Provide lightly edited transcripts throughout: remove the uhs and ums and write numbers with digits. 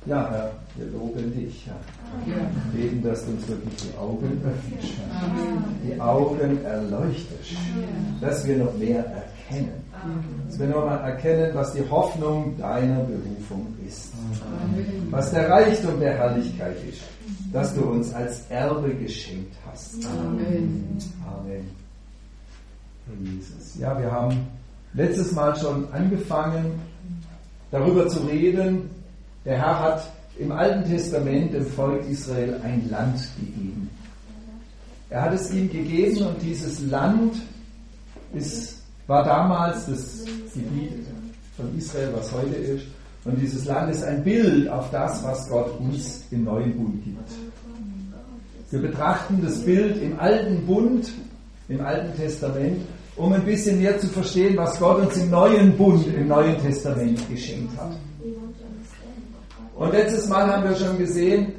Ja, Herr, wir loben dich, Herr. Wir beten, dass du uns wirklich die Augen öffnest, die Augen erleuchtest, dass wir noch mehr erkennen. Dass wir noch mal erkennen, was die Hoffnung deiner Berufung ist. Was der Reichtum der Herrlichkeit ist, dass du uns als Erbe geschenkt hast. Amen. Amen. Jesus. Ja, wir haben letztes Mal schon angefangen, darüber zu reden. Der Herr hat im Alten Testament dem Volk Israel ein Land gegeben. Er hat es ihm gegeben und dieses Land war damals das Gebiet von Israel, was heute ist. Und dieses Land ist ein Bild auf das, was Gott uns im neuen Bund gibt. Wir betrachten das Bild im alten Bund, im Alten Testament, um ein bisschen mehr zu verstehen, was Gott uns im neuen Bund, im Neuen Testament geschenkt hat. Und letztes Mal haben wir schon gesehen,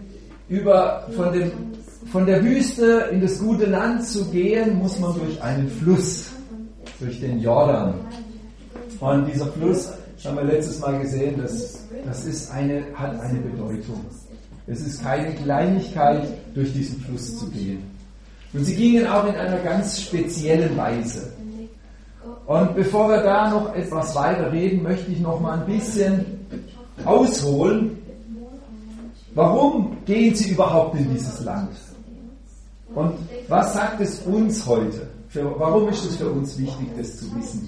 von der Wüste in das gute Land zu gehen, muss man durch einen Fluss, durch den Jordan. Und dieser Fluss, haben wir letztes Mal gesehen, hat eine Bedeutung. Es ist keine Kleinigkeit, durch diesen Fluss zu gehen. Und sie gingen auch in einer ganz speziellen Weise. Und bevor wir da noch etwas weiter reden, möchte ich noch mal ein bisschen ausholen. Warum gehen sie überhaupt in dieses Land? Und was sagt es uns heute? Warum ist es für uns wichtig, das zu wissen?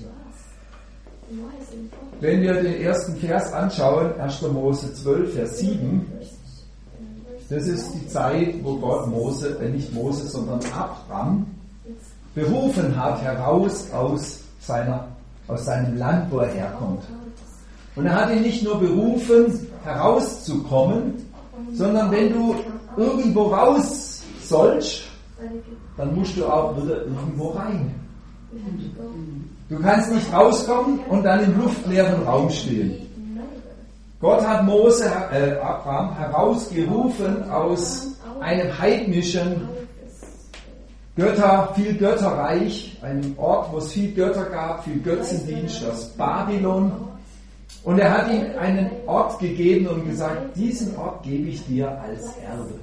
Wenn wir den ersten Vers anschauen, 1. Mose 12, Vers 7, das ist die Zeit, wo Gott nicht Mose, sondern Abraham berufen hat, heraus aus seinem Land, wo er herkommt. Und er hat ihn nicht nur berufen, herauszukommen, sondern wenn du irgendwo raus sollst, dann musst du auch wieder irgendwo rein. Du kannst nicht rauskommen und dann im luftleeren Raum stehen. Gott hat Abraham herausgerufen aus einem heidnischen viel Götterreich, einem Ort, wo es viel Götter gab, viel Götzendienst, aus Babylon. Und er hat ihm einen Ort gegeben und gesagt, diesen Ort gebe ich dir als Erbe.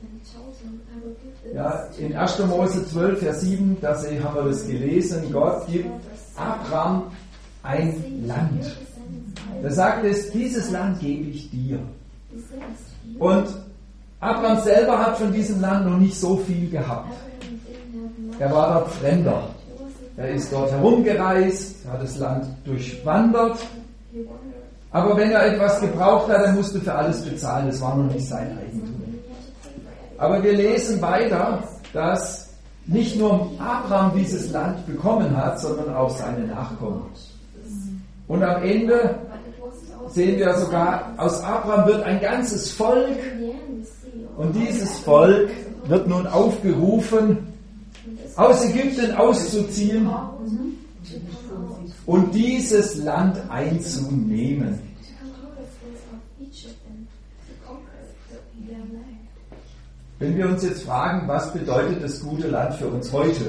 Ja, in 1. Mose 12, Vers 7, haben wir das gelesen, Gott gibt Abraham ein Land. Da sagt es, dieses Land gebe ich dir. Und Abraham selber hat von diesem Land noch nicht so viel gehabt. Er war dort Fremder. Er ist dort herumgereist, hat das Land durchwandert. Aber wenn er etwas gebraucht hat, er musste für alles bezahlen. Das war noch nicht sein Eigentum. Aber wir lesen weiter, dass nicht nur Abraham dieses Land bekommen hat, sondern auch seine Nachkommen. Und am Ende sehen wir sogar, aus Abraham wird ein ganzes Volk. Und dieses Volk wird nun aufgerufen, aus Ägypten auszuziehen und dieses Land einzunehmen. Wenn wir uns jetzt fragen, was bedeutet das gute Land für uns heute?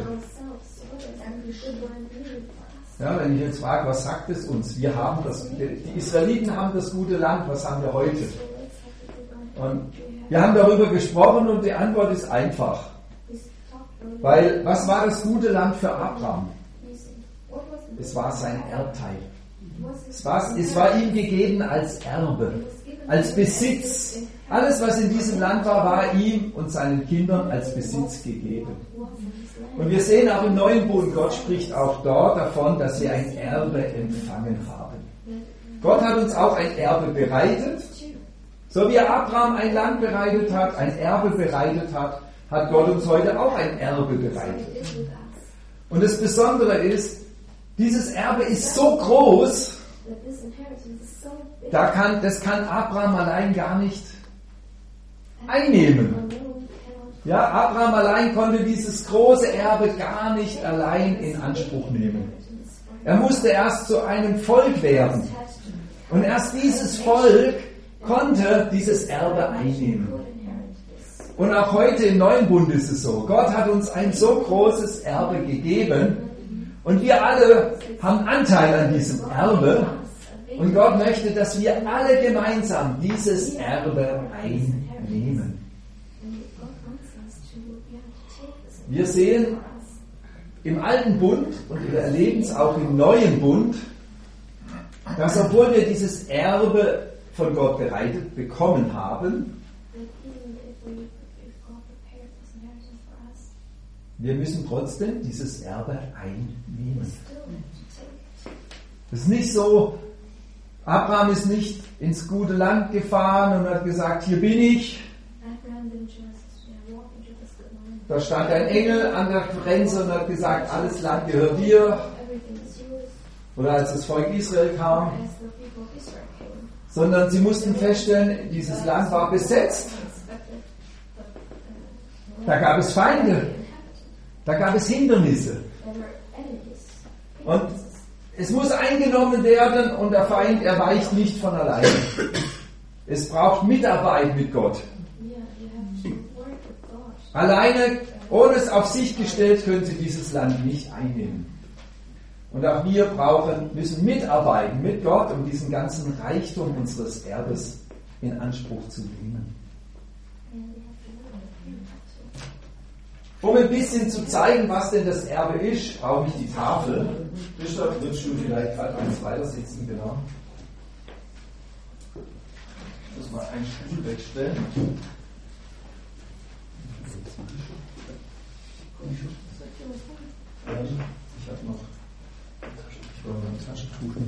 Ja, wenn ich jetzt frage, was sagt es uns? Die Israeliten haben das gute Land, was haben wir heute? Und wir haben darüber gesprochen und die Antwort ist einfach. Weil, was war das gute Land für Abraham? Es war sein Erbteil. Es war ihm gegeben als Erbe, als Besitz. Alles, was in diesem Land war ihm und seinen Kindern als Besitz gegeben. Und wir sehen auch im Neuen Bund, Gott spricht auch dort davon, dass wir ein Erbe empfangen haben. Gott hat uns auch ein Erbe bereitet. So wie Abraham ein Land bereitet hat, ein Erbe bereitet hat, hat Gott uns heute auch ein Erbe bereitet. Und das Besondere ist, dieses Erbe ist so groß, das kann Abraham allein gar nicht einnehmen. Ja, Abraham allein konnte dieses große Erbe gar nicht allein in Anspruch nehmen. Er musste erst zu einem Volk werden. Und erst dieses Volk konnte dieses Erbe einnehmen. Und auch heute im Neuen Bund ist es so. Gott hat uns ein so großes Erbe gegeben und wir alle haben Anteil an diesem Erbe Und Gott möchte, dass wir alle gemeinsam dieses Erbe einnehmen. Wir sehen im Alten Bund und wir erleben es auch im Neuen Bund, dass obwohl wir dieses Erbe von Gott bereitet bekommen haben, wir müssen trotzdem dieses Erbe einnehmen. Es ist nicht so, Abraham ist nicht ins gute Land gefahren und hat gesagt, hier bin ich. Da stand ein Engel an der Grenze und hat gesagt, alles Land gehört dir. Oder als das Volk Israel kam. Sondern sie mussten feststellen, dieses Land war besetzt. Da gab es Feinde. Da gab es Hindernisse. Und es muss eingenommen werden und der Feind, er weicht nicht von alleine. Es braucht Mitarbeit mit Gott. Alleine, ohne es auf sich gestellt, können sie dieses Land nicht einnehmen. Und auch wir müssen mitarbeiten mit Gott, um diesen ganzen Reichtum unseres Erbes in Anspruch zu nehmen. Um ein bisschen zu zeigen, was denn das Erbe ist, brauche ich die Tafel. Bischof, würdest du vielleicht gerade eins weiter sitzen, genau. Ich muss mal einen Stuhl wegstellen. Ich habe noch ein Taschentuch.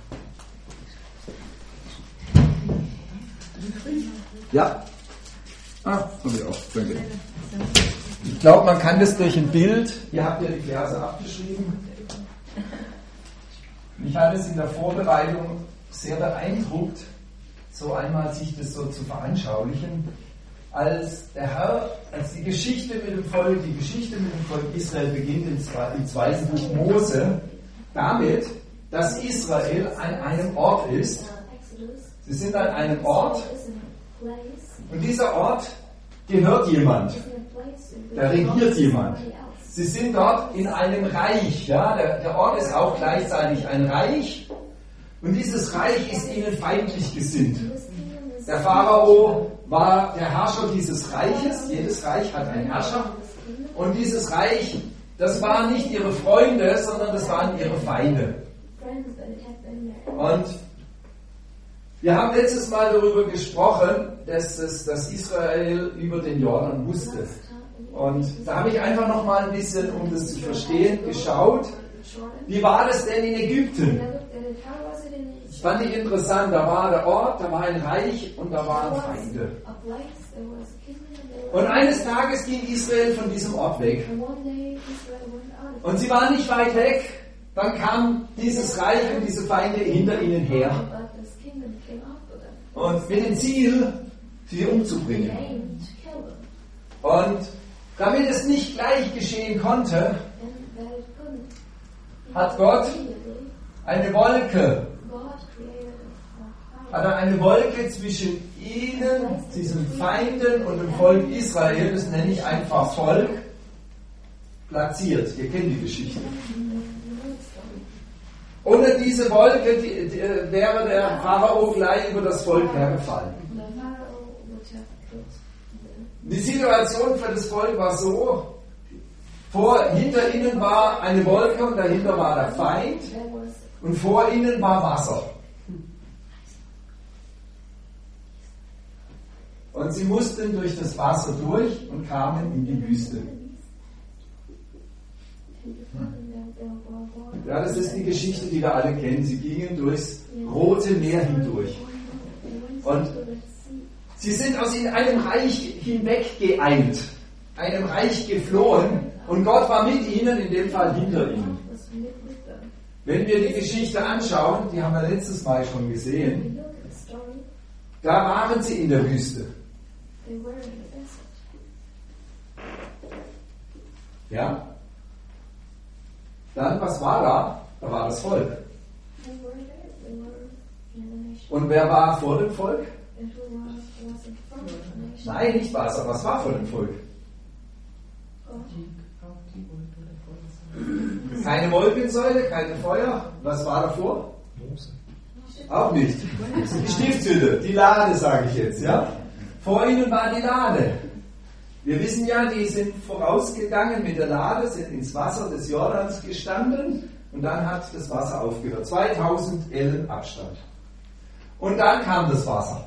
Ja. Habe ich auch. Danke. Ich glaube, man kann das durch ein Bild, hier habt ihr die Verse abgeschrieben. Mich hat es in der Vorbereitung sehr beeindruckt, so einmal sich das so zu veranschaulichen, als die Geschichte mit dem Volk Israel beginnt im 2. Buch Mose, damit, dass Israel an einem Ort ist. Sie sind an einem Ort und dieser Ort gehört jemand. Da regiert jemand. Sie sind dort in einem Reich. Ja? Der Ort ist auch gleichzeitig ein Reich. Und dieses Reich ist ihnen feindlich gesinnt. Der Pharao war der Herrscher dieses Reiches. Jedes Reich hat einen Herrscher. Und dieses Reich, das waren nicht ihre Freunde, sondern das waren ihre Feinde. Und wir haben letztes Mal darüber gesprochen, dass Israel über den Jordan musste. Und da habe ich einfach noch mal ein bisschen, um das zu verstehen, geschaut. Wie war das denn in Ägypten? Das fand ich interessant. Da war der Ort, da war ein Reich und da waren Feinde. Und eines Tages ging Israel von diesem Ort weg. Und sie waren nicht weit weg. Dann kam dieses Reich und diese Feinde hinter ihnen her. Und mit dem Ziel, sie umzubringen. Und damit es nicht gleich geschehen konnte, hat Gott eine Wolke zwischen ihnen, diesen Feinden und dem Volk Israel, das nenne ich einfach Volk, platziert. Ihr kennt die Geschichte. Ohne diese Wolke wäre der Pharao gleich über das Volk hergefallen. Die Situation für das Volk war so, hinter ihnen war eine Wolke und dahinter war der Feind und vor ihnen war Wasser. Und sie mussten durch das Wasser durch und kamen in die Wüste. Ja, das ist die Geschichte, die wir alle kennen. Sie gingen durchs Rote Meer hindurch. Und sie sind aus einem Reich hinweg geeilt, einem Reich geflohen und Gott war mit ihnen, in dem Fall hinter ihnen. Wenn wir die Geschichte anschauen, die haben wir letztes Mal schon gesehen, da waren sie in der Wüste. Ja? Dann, was war da? Da war das Volk. Und wer war vor dem Volk? Nein, nicht was, aber was war vor dem Volk? Keine Wolkensäule, kein Feuer. Was war davor? Auch nicht. Die Stiftshütte, die Lade, sage ich jetzt. Ja? Vor ihnen war die Lade. Wir wissen ja, die sind vorausgegangen mit der Lade, sind ins Wasser des Jordans gestanden und dann hat das Wasser aufgehört. 2000 Ellen Abstand. Und dann kam das Wasser.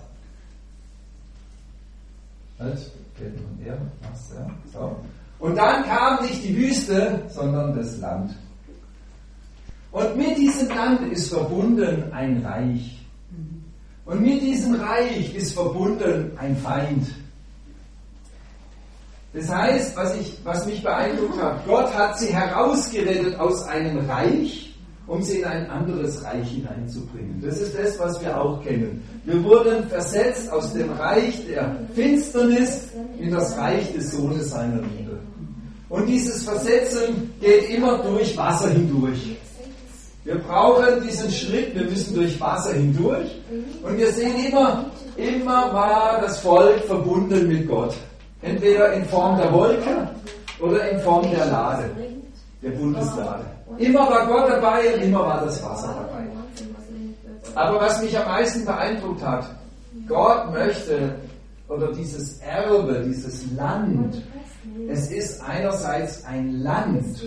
Und dann kam nicht die Wüste, sondern das Land. Und mit diesem Land ist verbunden ein Reich. Und mit diesem Reich ist verbunden ein Feind. Das heißt, was mich beeindruckt hat, Gott hat sie herausgerettet aus einem Reich, um sie in ein anderes Reich hineinzubringen. Das ist das, was wir auch kennen. Wir wurden versetzt aus dem Reich der Finsternis in das Reich des Sohnes seiner Liebe. Und dieses Versetzen geht immer durch Wasser hindurch. Wir brauchen diesen Schritt, wir müssen durch Wasser hindurch. Und wir sehen immer war das Volk verbunden mit Gott. Entweder in Form der Wolke oder in Form der Lade, der Bundeslade. Immer war Gott dabei und immer war das Wasser dabei. Aber was mich am meisten beeindruckt hat, Gott möchte, oder dieses Erbe, dieses Land, es ist einerseits ein Land,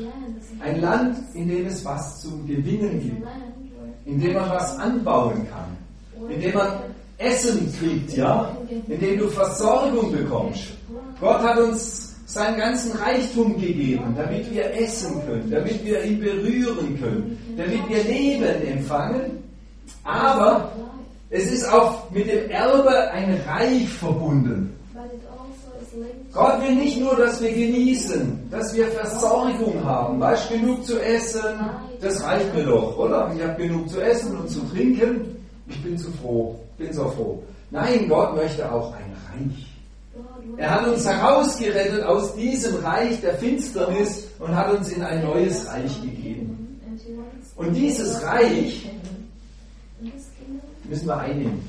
in dem es was zum Gewinnen gibt, in dem man was anbauen kann, in dem man Essen kriegt, ja, in dem du Versorgung bekommst. Gott hat uns seinen ganzen Reichtum gegeben, damit wir essen können, damit wir ihn berühren können, damit wir Leben empfangen. Aber es ist auch mit dem Erbe ein Reich verbunden. Gott will nicht nur, dass wir genießen, dass wir Versorgung haben. Weißt du, genug zu essen, das reicht mir doch, oder? Ich habe genug zu essen und zu trinken, ich bin so froh. Nein, Gott möchte auch ein Reich. Er hat uns herausgerettet aus diesem Reich der Finsternis und hat uns in ein neues Reich gegeben. Und dieses Reich müssen wir einnehmen.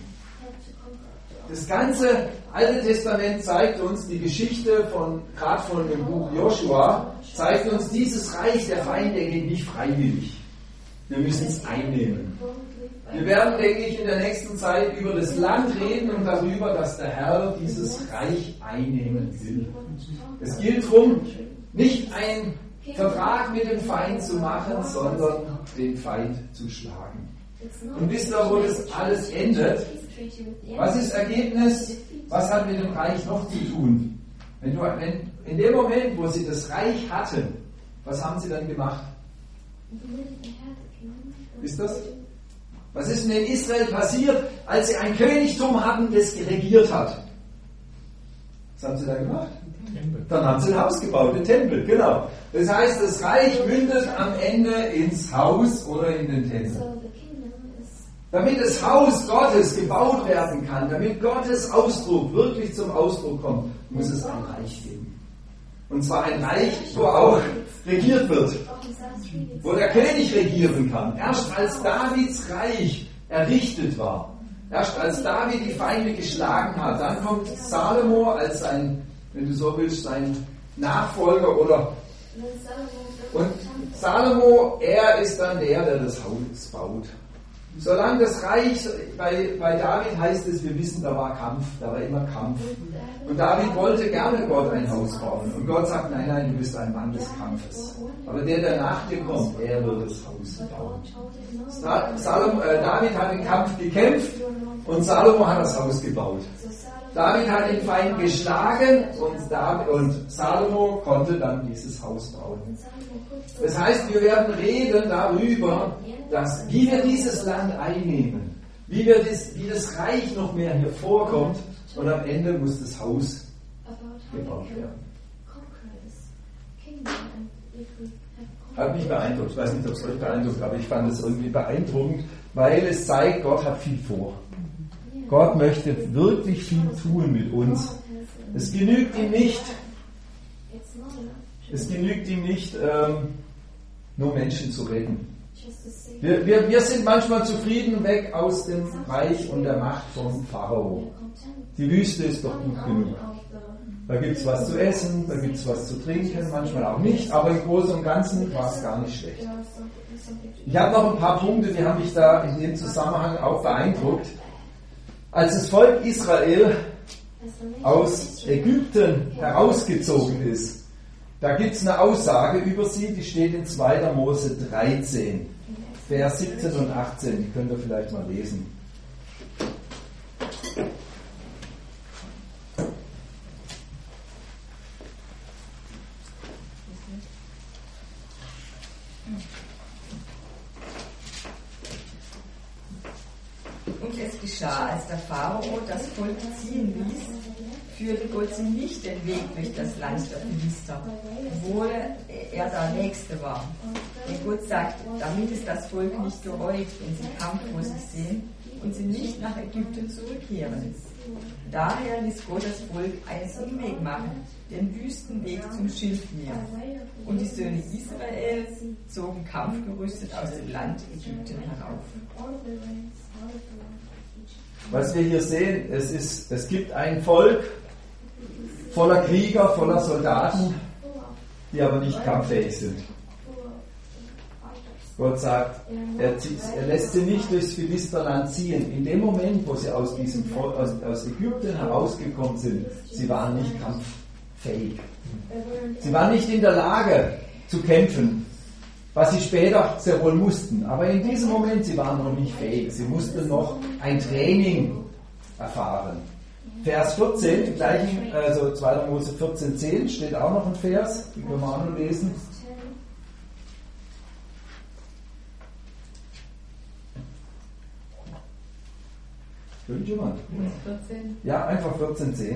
Das ganze Alte Testament zeigt uns die Geschichte gerade von dem Buch Joshua, zeigt uns, dieses Reich der Feinde geht nicht freiwillig. Wir müssen es einnehmen. Wir werden, denke ich, in der nächsten Zeit über das Land reden und darüber, dass der Herr dieses Reich einnehmen will. Es gilt darum, nicht einen Vertrag mit dem Feind zu machen, sondern den Feind zu schlagen. Und wisst ihr, wo das alles endet? Was ist das Ergebnis? Was hat mit dem Reich noch zu tun? In dem Moment, wo sie das Reich hatten, was haben sie dann gemacht? Wisst ihr das? Was ist denn in Israel passiert, als sie ein Königtum hatten, das regiert hat? Was haben sie da gemacht? Dann haben sie ein Haus gebaut, den Tempel, genau. Das heißt, das Reich mündet am Ende ins Haus oder in den Tempel. Damit das Haus Gottes gebaut werden kann, damit Gottes Ausdruck wirklich zum Ausdruck kommt, muss es ein Reich geben. Und zwar ein Reich, wo auch regiert wird, wo der König regieren kann. Erst als Davids Reich errichtet war, erst als David die Feinde geschlagen hat, dann kommt Salomo als sein, wenn du so willst, sein Nachfolger und Salomo, er ist dann der das Haus baut. Solange das Reich, bei David heißt es, wir wissen, da war Kampf, da war immer Kampf. Und David wollte gerne Gott ein Haus bauen. Und Gott sagt, nein, du bist ein Mann des Kampfes. Aber der nach dir kommt, er wird das Haus bauen. David hat den Kampf gekämpft und Salomo hat das Haus gebaut. David hat den Feind geschlagen und Salomo konnte dann dieses Haus bauen. Das heißt, wir werden reden darüber, wie wir dieses Land einnehmen, wie das Reich noch mehr hervorkommt und am Ende muss das Haus gebaut werden. Hat mich beeindruckt. Ich weiß nicht, ob es euch beeindruckt, aber ich fand es irgendwie beeindruckend, weil es zeigt, Gott hat viel vor. Gott möchte wirklich viel tun mit uns. Es genügt ihm nicht, nur Menschen zu retten. Wir sind manchmal zufrieden weg aus dem Reich und der Macht vom Pharao. Die Wüste ist doch gut genug. Da gibt es was zu essen, da gibt es was zu trinken, manchmal auch nicht, aber im Großen und Ganzen war es gar nicht schlecht. Ich habe noch ein paar Punkte, die haben mich da in dem Zusammenhang auch beeindruckt. Als das Volk Israel aus Ägypten herausgezogen ist, da gibt es eine Aussage über sie, die steht in 2. Mose 13, Vers 17 und 18, die könnt ihr vielleicht mal lesen. Und es geschah, als der Pharao das Volk ziehen ließ, führte Gott sie nicht den Weg durch das Land der Philister, obwohl er der Nächste war. Denn Gott sagt, damit es das Volk nicht gereut, wenn sie Kampf vor sich sehen und sie nicht nach Ägypten zurückkehren. Daher ließ Gott das Volk einen Umweg machen, den Wüstenweg zum Schilfmeer. Und die Söhne Israels zogen kampfgerüstet aus dem Land Ägypten herauf. Was wir hier sehen, es gibt ein Volk voller Krieger, voller Soldaten, die aber nicht kampffähig sind. Gott sagt, er lässt sie nicht durchs Philisterland ziehen. In dem Moment, wo sie aus Ägypten herausgekommen sind, sie waren nicht kampffähig. Sie waren nicht in der Lage zu kämpfen, was sie später sehr wohl mussten. Aber in diesem Moment, sie waren noch nicht fähig. Sie mussten noch ein Training erfahren. Vers 14, also 2. Mose 14,10 steht auch noch ein Vers, den können wir auch noch lesen. Jemand? 14? Ja, einfach 14,10.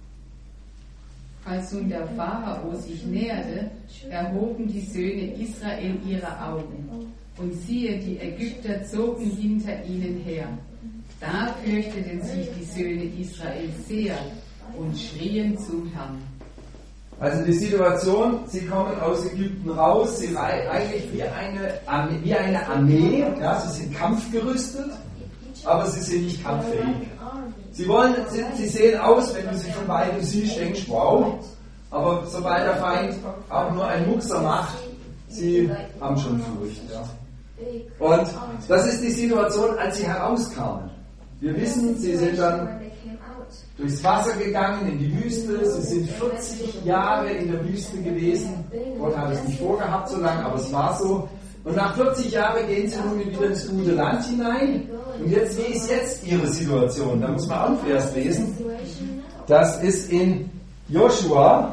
Als nun der Pharao sich näherte, erhoben die Söhne Israel ihre Augen. Und siehe, die Ägypter zogen hinter ihnen her. Da fürchteten sich die Söhne Israel sehr und schrien zum Herrn. Also die Situation, sie kommen aus Ägypten raus, sie eigentlich wie eine Armee, ja, sie sind kampfgerüstet, aber sie sind nicht kampffähig. Sie sehen aus, wenn du sie von weitem siehst, denkst du, wow, aber sobald der Feind auch nur einen Muckser macht, sie haben schon Furcht. Ja. Und das ist die Situation, als sie herauskamen. Wir wissen, sie sind dann durchs Wasser gegangen in die Wüste, sie sind 40 Jahre in der Wüste gewesen. Gott hat es nicht vorgehabt so lange, aber es war so. Und nach 40 Jahren gehen sie nun wieder ins gute Land hinein. Und jetzt, wie ist jetzt ihre Situation? Da muss man auch einen Vers lesen. Das ist in Joshua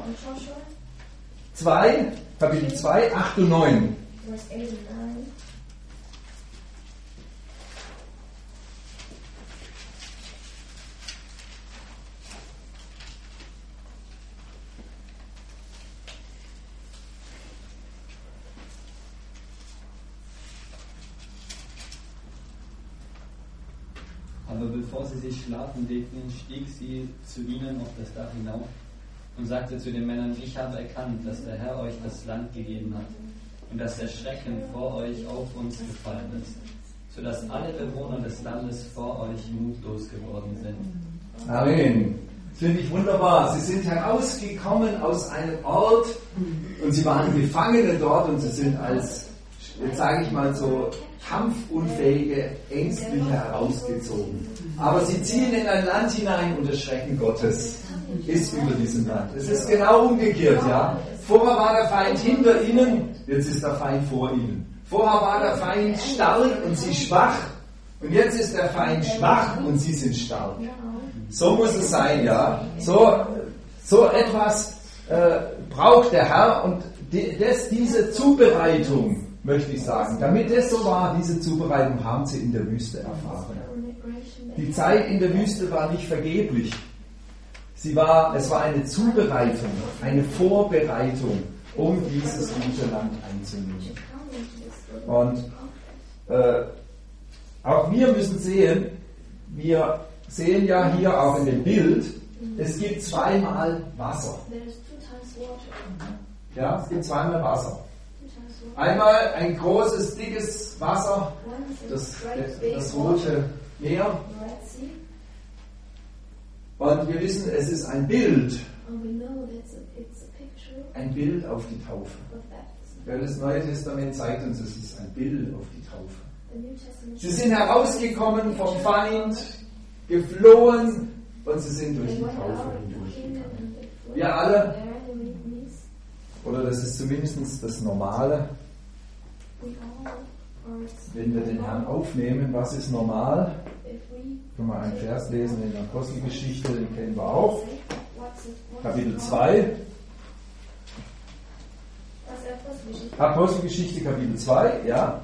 2, Kapitel 2, 8 und 9. Aber bevor sie sich schlafen legten, stieg sie zu ihnen auf das Dach hinauf und sagte zu den Männern, ich habe erkannt, dass der Herr euch das Land gegeben hat und dass der Schrecken vor euch auf uns gefallen ist, sodass alle Bewohner des Landes vor euch mutlos geworden sind. Amen. Das finde ich wunderbar. Sie sind herausgekommen aus einem Ort und sie waren Gefangene dort und sie sind als, jetzt sage ich mal so, kampfunfähige, ängstliche herausgezogen. Aber sie ziehen in ein Land hinein und der Schrecken Gottes ist über diesem Land. Es ist genau umgekehrt, ja. Vorher war der Feind hinter ihnen, jetzt ist der Feind vor ihnen. Vorher war der Feind stark und sie schwach und jetzt ist der Feind schwach und sie sind stark. So muss es sein, ja. So etwas braucht der Herr und diese Zubereitung, möchte ich sagen. Damit es so war, diese Zubereitung haben sie in der Wüste erfahren. Die Zeit in der Wüste war nicht vergeblich. Es war eine Zubereitung, eine Vorbereitung, um dieses gute Land einzunehmen. Und auch wir müssen sehen, wir sehen ja hier auch in dem Bild, es gibt zweimal Wasser. Ja, es gibt zweimal Wasser. Einmal ein großes, dickes Wasser, das Rote Meer. Und wir wissen, es ist ein Bild auf die Taufe. Weil das Neue Testament zeigt uns, es ist ein Bild auf die Taufe. Sie sind herausgekommen vom Feind, geflohen und sie sind durch die Taufe hindurchgegangen. Wir alle, oder das ist zumindest das Normale, wenn wir den Herrn aufnehmen, was ist normal? Können wir einen Vers lesen in der Apostelgeschichte, den kennen wir auch. Kapitel 2. Apostelgeschichte Kapitel 2, ja.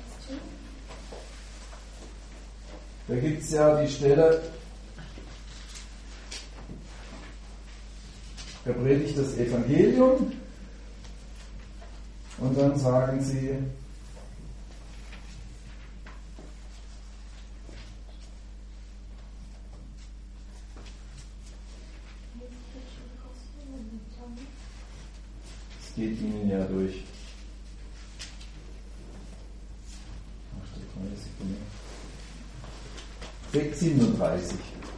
Da gibt es ja die Stelle, da predigt das Evangelium und dann sagen sie, es geht ihnen ja durch. Sekunde. 37.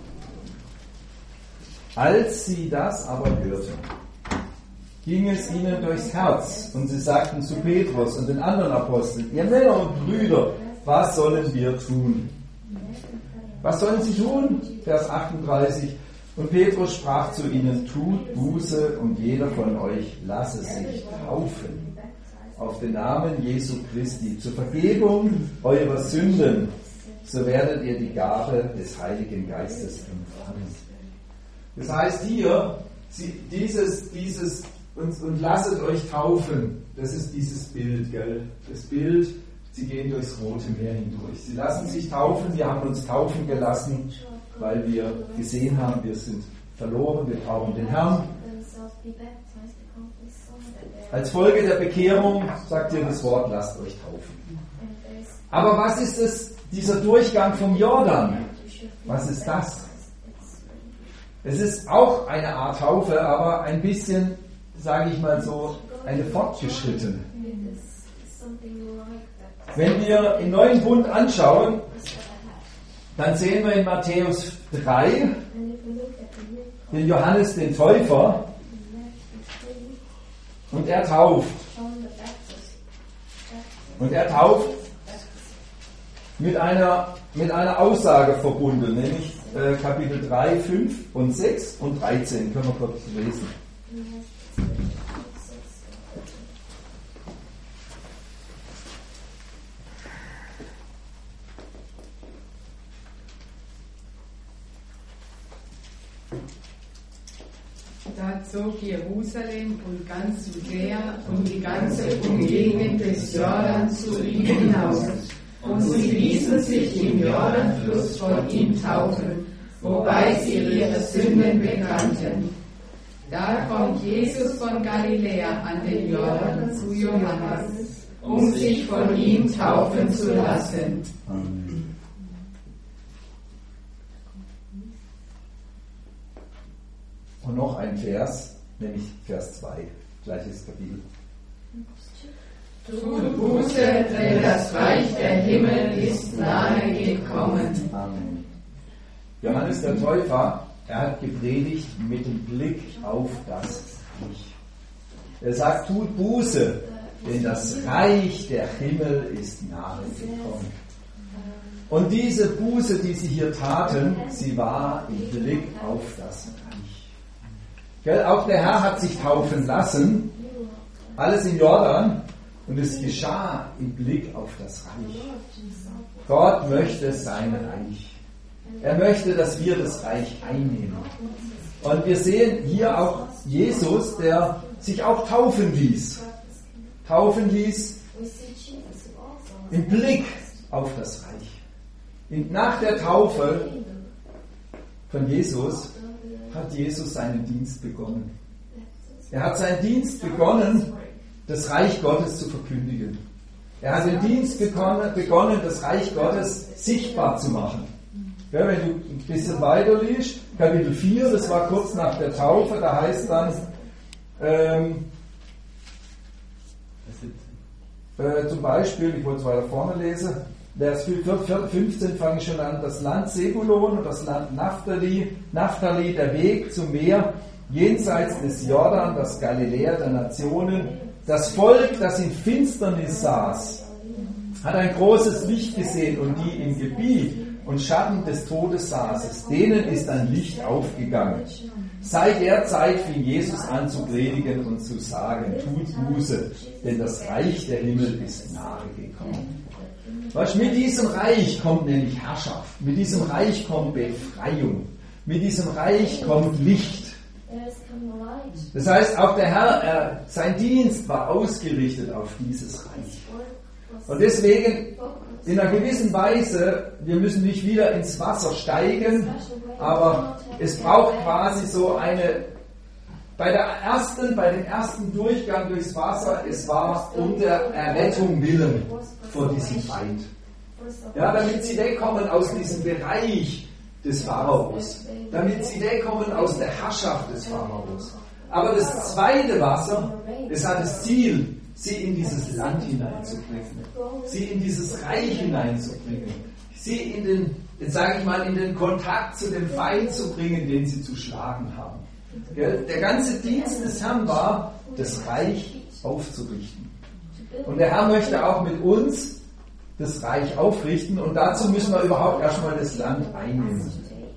Als sie das aber hörten, ging es ihnen durchs Herz und sie sagten zu Petrus und den anderen Aposteln, ihr Männer und Brüder, was sollen wir tun? Was sollen sie tun? Vers 38. Und Petrus sprach zu ihnen, tut Buße und jeder von euch lasse sich taufen auf den Namen Jesu Christi zur Vergebung eurer Sünden, so werdet ihr die Gabe des Heiligen Geistes empfangen. Das heißt hier, und lasset euch taufen, das ist dieses Bild, gell? Das Bild, sie gehen durchs Rote Meer hindurch. Sie lassen sich taufen, wir haben uns taufen gelassen, weil wir gesehen haben, wir sind verloren, wir brauchen den Herrn. Als Folge der Bekehrung sagt ihr das Wort, lasst euch taufen. Aber was ist es, dieser Durchgang vom Jordan? Was ist das? Es ist auch eine Art Taufe, aber ein bisschen, sage ich mal so, eine fortgeschrittene. Wenn wir im Neuen Bund anschauen, dann sehen wir in Matthäus 3 den Johannes den Täufer und er tauft. Und er tauft mit einer Aussage verbunden, nämlich Kapitel 3, 5 und 6 und 13. Können wir kurz lesen. Da zog Jerusalem und ganz Judäa und die ganze Umgegend des Jordan zu ihm hinaus. Und sie ließen sich im Jordanfluss von ihm taufen, wobei sie ihre Sünden bekannten. Da kommt Jesus von Galiläa an den Jordan zu Johannes, um sich von ihm taufen zu lassen. Amen. Und noch ein Vers, nämlich Vers 2, gleiches Kapitel. Tut Buße, denn das Reich der Himmel ist nahe gekommen. Amen. Johannes der Täufer, er hat gepredigt mit dem Blick auf das Reich. Er sagt, tut Buße, denn das Reich der Himmel ist nahe gekommen. Und diese Buße, die sie hier taten, sie war im Blick auf das Reich. Gell? Auch der Herr hat sich taufen lassen, alles im Jordan, und es geschah im Blick auf das Reich. Gott möchte sein Reich. Er möchte, dass wir das Reich einnehmen. Und wir sehen hier auch Jesus, der sich auch taufen ließ. Taufen ließ im Blick auf das Reich. Nach der Taufe von Jesus hat Jesus seinen Dienst begonnen. Er hat seinen Dienst begonnen, das Reich Gottes zu verkündigen. Er hat den Dienst begonnen, das Reich Gottes sichtbar zu machen. Ja, wenn du ein bisschen weiter liest, Kapitel 4, das war kurz nach der Taufe, da heißt dann, zum Beispiel, ich wollte es weiter vorne lesen, Vers 15 fange ich schon an, das Land Sebulon und das Land Naphtali, der Weg zum Meer, jenseits des Jordan, das Galiläa der Nationen, Das Volk, das in Finsternis saß, hat ein großes Licht gesehen, und die im Gebiet und Schatten des Todes saßen, denen ist ein Licht aufgegangen. Seit der Zeit fing Jesus an zu predigen und zu sagen, tut Buße, denn das Reich der Himmel ist nahe gekommen. Weißt, mit diesem Reich kommt nämlich Herrschaft, mit diesem Reich kommt Befreiung, mit diesem Reich kommt Licht. Das heißt, auch der Herr, sein Dienst war ausgerichtet auf dieses Reich. Und deswegen, in einer gewissen Weise, wir müssen nicht wieder ins Wasser steigen, aber es braucht quasi so eine, bei dem ersten Durchgang durchs Wasser, es war um der Errettung willen vor diesem Feind. Ja, damit sie wegkommen aus diesem Bereich des Pharaos, damit sie wegkommen aus der Herrschaft des Pharaos. Aber das zweite Wasser, es hat das Ziel, sie in dieses Land hineinzubringen, sie in dieses Reich hineinzubringen, sie in den Kontakt zu dem Feind zu bringen, den sie zu schlagen haben. Der ganze Dienst des Herrn war, das Reich aufzurichten. Und der Herr möchte auch mit uns das Reich aufrichten, und dazu müssen wir überhaupt erstmal das Land einnehmen.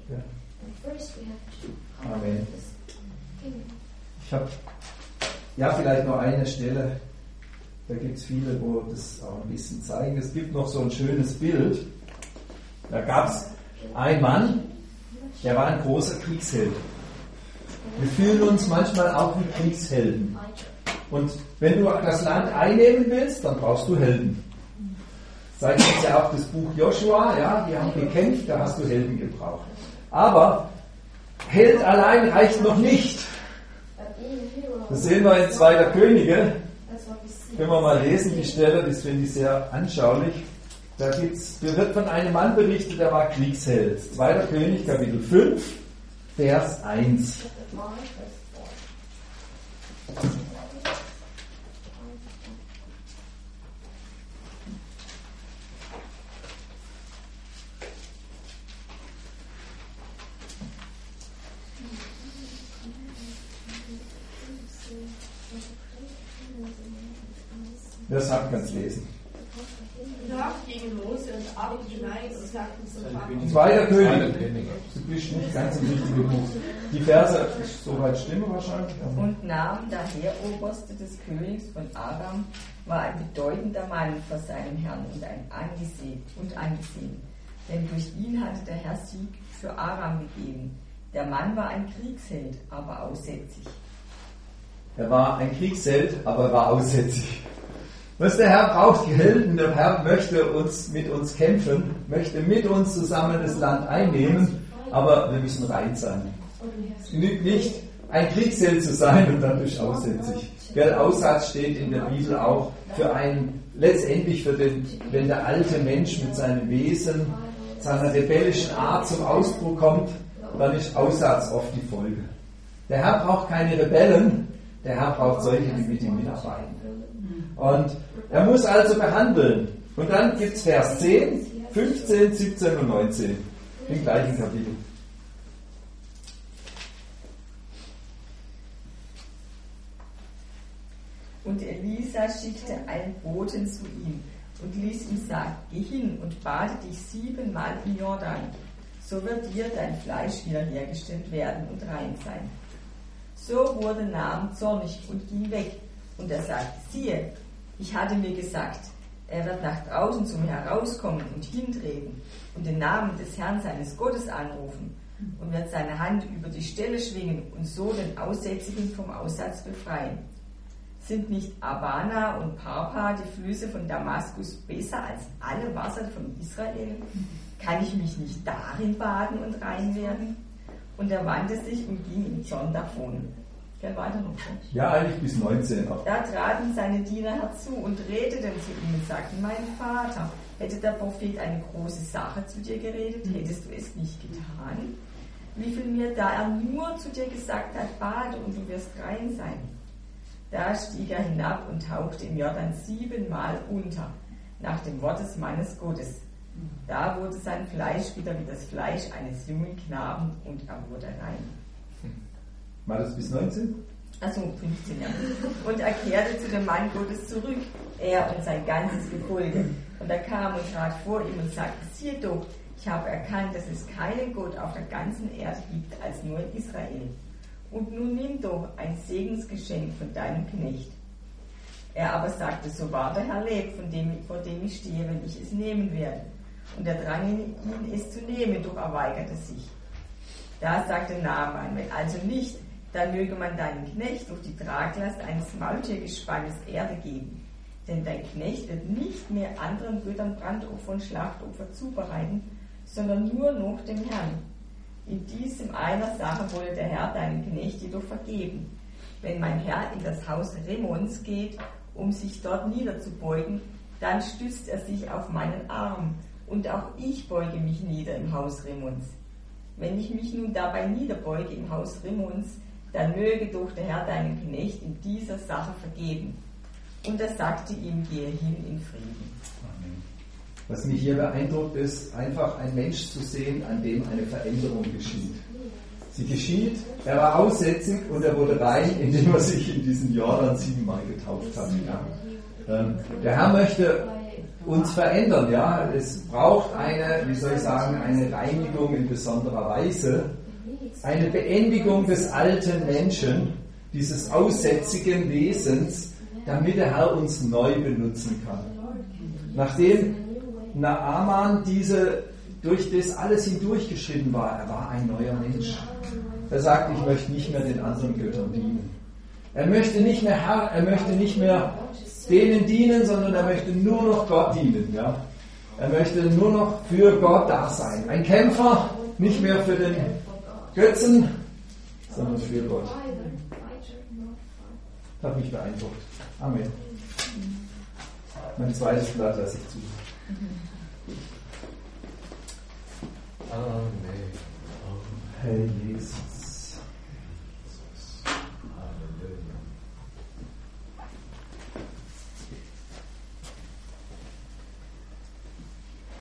Amen. Ich habe vielleicht noch eine Stelle, da gibt es viele, wo das auch ein bisschen zeigen. Es gibt noch so ein schönes Bild. Da gab es einen Mann, der war ein großer Kriegsheld. Wir fühlen uns manchmal auch wie Kriegshelden. Und wenn du das Land einnehmen willst, dann brauchst du Helden. Zeigt uns ja auch das Buch Joshua, ja, die haben gekämpft, da hast du Helden gebraucht. Aber Held allein reicht noch nicht. Das sehen wir in 2. Könige. Können wir mal lesen, die Stelle, das finde ich sehr anschaulich. Da wird von einem Mann berichtet, der war Kriegsheld. 2. König, Kapitel 5, Vers 1. Das hat man lesen. Danach gingen Mose und Aaron hinein und sagten zum Vater. 2. König. Du bist nicht ganz im richtigen Buch. Die Verse soweit stimmen wahrscheinlich. Und Naam, der Heeroberste des Königs von Aram, war ein bedeutender Mann vor seinem Herrn und angesehen. Denn durch ihn hatte der Herr Sieg für Aram gegeben. Der Mann war ein Kriegsheld, aber aussätzig. Er war ein Kriegsheld, aber war aussätzig. Was der Herr braucht, die Helden, der Herr möchte mit uns kämpfen, möchte mit uns zusammen das Land einnehmen, aber wir müssen rein sein. Es genügt nicht, ein Kriegsheld zu sein und dann bist du aussätzig. Aussatz steht in der Bibel auch letztendlich wenn der alte Mensch mit seinem Wesen, seiner rebellischen Art zum Ausdruck kommt, dann ist Aussatz oft die Folge. Der Herr braucht keine Rebellen, der Herr braucht solche, die mit ihm mitarbeiten. Und er muss also behandeln. Und dann gibt es Vers 10, 15, 17 und 19 im gleichen Kapitel. Und Elisa schickte einen Boten zu ihm und ließ ihm sagen, geh hin und bade dich 7-mal im Jordan, so wird dir dein Fleisch wiederhergestellt werden und rein sein. So wurde Naam zornig und ging weg. Und er sagte, siehe, ich hatte mir gesagt, er wird nach draußen zu mir herauskommen und hintreten und den Namen des Herrn seines Gottes anrufen und wird seine Hand über die Stelle schwingen und so den Aussätzigen vom Aussatz befreien. Sind nicht Abana und Parpa, die Flüsse von Damaskus, besser als alle Wasser von Israel? Kann ich mich nicht darin baden und rein werden? Und er wandte sich und ging im Zorn davon. Gell, weiter noch. Ja, eigentlich bis 19 auch. Da traten seine Diener herzu und redeten zu ihm und sagten, mein Vater, hätte der Prophet eine große Sache zu dir geredet, hättest du es nicht getan? Wie viel mehr, da er nur zu dir gesagt hat, bade und du wirst rein sein. Da stieg er hinab und tauchte im Jordan 7-mal unter, nach dem Wort des Mannes Gottes. Da wurde sein Fleisch wieder wie das Fleisch eines jungen Knaben und er wurde rein. War das bis 19? also 15 Jahre. Und er kehrte zu dem Mann Gottes zurück, er und sein ganzes Gefolge. Und er kam und trat vor ihm und sagte, siehe doch, ich habe erkannt, dass es keinen Gott auf der ganzen Erde gibt, als nur in Israel. Und nun nimm doch ein Segensgeschenk von deinem Knecht. Er aber sagte, so wahr der Herr lebt, vor dem ich stehe, wenn ich es nehmen werde. Und er drang ihn, es zu nehmen, doch er weigerte sich. Da sagte Naaman, wenn also nicht, dann möge man deinen Knecht durch die Traglast eines Maultiergespannes Erde geben. Denn dein Knecht wird nicht mehr anderen Göttern Brandopfer und Schlachtopfer zubereiten, sondern nur noch dem Herrn. In diesem einer Sache wolle der Herr deinen Knecht jedoch vergeben. Wenn mein Herr in das Haus Remons geht, um sich dort niederzubeugen, dann stützt er sich auf meinen Arm, und auch ich beuge mich nieder im Haus Remons. Wenn ich mich nun dabei niederbeuge im Haus Remons, dann möge doch der Herr deinen Knecht in dieser Sache vergeben. Und er sagte ihm, gehe hin in Frieden. Amen. Was mich hier beeindruckt, ist einfach ein Mensch zu sehen, an dem eine Veränderung geschieht. Sie geschieht, er war aussätzig und er wurde rein, indem er sich in diesen Jordan 7-mal getauft hat. Ja. Der Herr möchte uns verändern. Ja. Es braucht eine Reinigung in besonderer Weise, eine Beendigung des alten Menschen, dieses aussätzigen Wesens, damit der Herr uns neu benutzen kann. Nachdem Naaman durch das alles hindurchgeschritten war, er war ein neuer Mensch. Er sagt, ich möchte nicht mehr den anderen Göttern dienen. Er möchte nicht mehr denen dienen, sondern er möchte nur noch Gott dienen. Ja? Er möchte nur noch für Gott da sein. Ein Kämpfer, nicht mehr für den Götzen, sondern für Gott. Das hat mich beeindruckt. Amen. Mein zweites Blatt lasse ich zu. Amen. Herr Jesus.